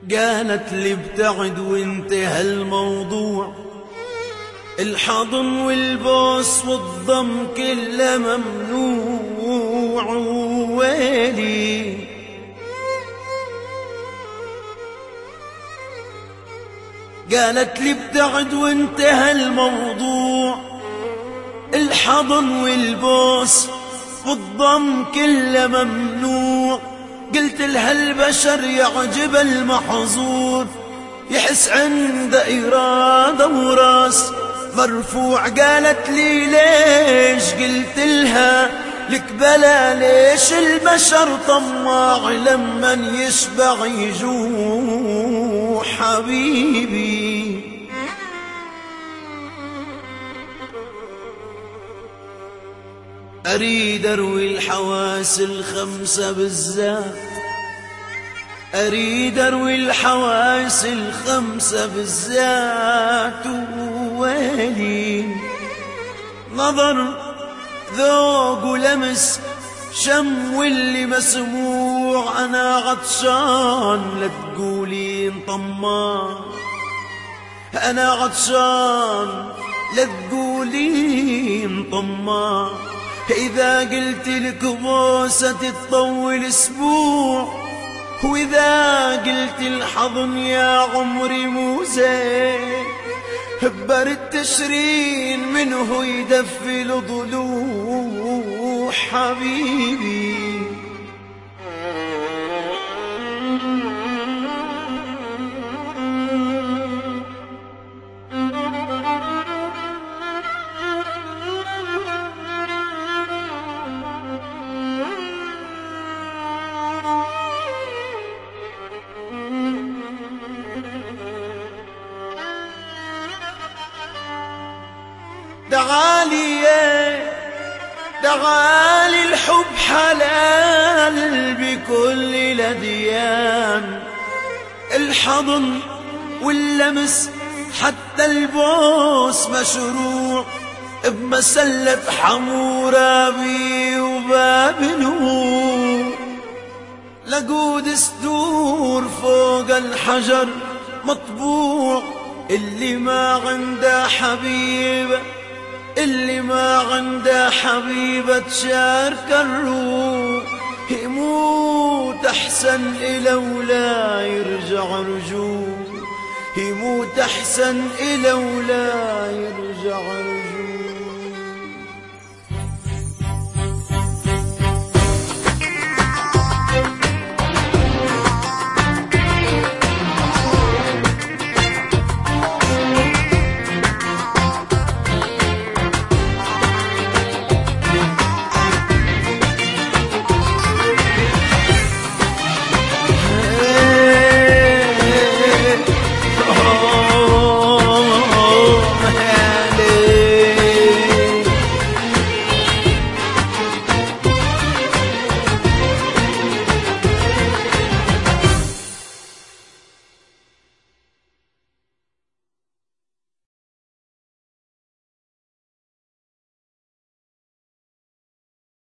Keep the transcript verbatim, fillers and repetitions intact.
قالت لي ابتعد وانتهى الموضوع، الحضن والبوس والضم كله ممنوع. ويلي قالت لي ابتعد وانتهى الموضوع، الحضن والبوس والضم كله ممنوع. قلت لها البشر يعجب المحظور، يحس عنده إرادة وراس مرفوع. قالت لي ليش؟ قلت لها لك بلا ليش، البشر طماع لمن يشبع يجوع حبيبي. أريد أروي الحواس الخمسة بالذات، أريد أروي الحواس الخمسة بالذات. وويلي نظر ذوق ولمس شم واللي مسموع. أنا عطشان لا تقولين طماع، أنا عطشان لا تقولين طماع. إذا قلت لك بوسة تطول أسبوع، وإذا قلت الحضن يا عمري مو زين، برد تشرين منه يدفي الضلوع حبيبي. تعالي تعالي الحب حلال بكل الأديان، الحضن واللمس حتى البوس مشروع. بمسلة حمورابي وباب نور، لقود سدور فوق الحجر مطبوع. اللي ما عنده حبيبه، اللي ما عنده حبيبة تشارك الروح، يموت أحسن إلى ولا يرجع رجوع، يموت أحسن إلى ولا يرجع رجوع.